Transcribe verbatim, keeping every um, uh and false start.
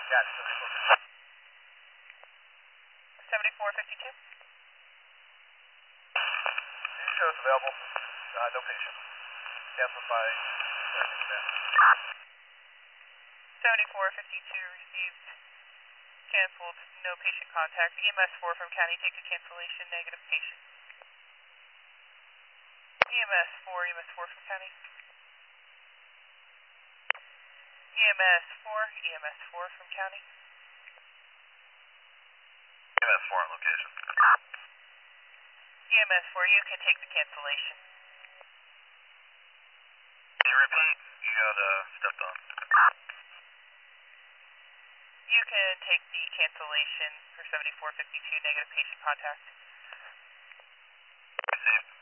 Got it. seventy-four fifty-two. Two shows available. Uh, no patient. Canceled by circumstance. seventy-four fifty-two received. Canceled. No patient contact. E M S four from county. Take a cancellation. Negative patient. E M S four. E M S four from county. E M S four. E M S four from county. E M S four on location. E M S four. You can take the cancellation. Can you repeat? You got uh, stepped on. You can take the cancellation for seventy-four fifty-two. Negative patient contact. Received.